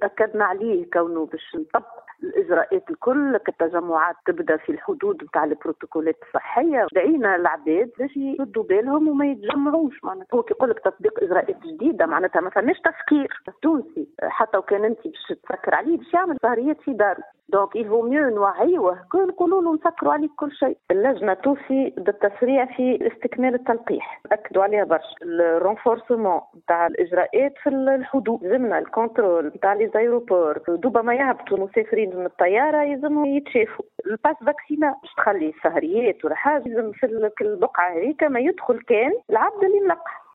أكدنا عليه كونه باش نطبق الإجراءات الكل كالتجمعات تبدأ في الحدود نتاع البروتوكولات الصحية. دعينا العباد باش يردوا بالهم وما يتجمعوش. معناتها هو كيقول لك تطبيق إجراءات جديدة معناتها ما فماش تفكير تونسي حتى وكان أنت باش تفكر عليه باش يعمل سهريات في داره. دونك يفو ميو نوعيوه كل نقولوا له نسكروا عليك كل شيء. اللجنة توصي بالتسريع في استكمال التلقيح، أكدوا عليها برشا. الرونفورسمون نتاع الإجراءات في الحدود، زمنا الكونترول نتاع لي زايروبور، دوبا ما يهبطوا المسافرين من الطيارة يلزموا يتشافوا. الباس فاكسينا باش تخلي السهريات ولا حاجة، لازم في البقعة هذيك ما يدخل كان العبد اللي ملقح.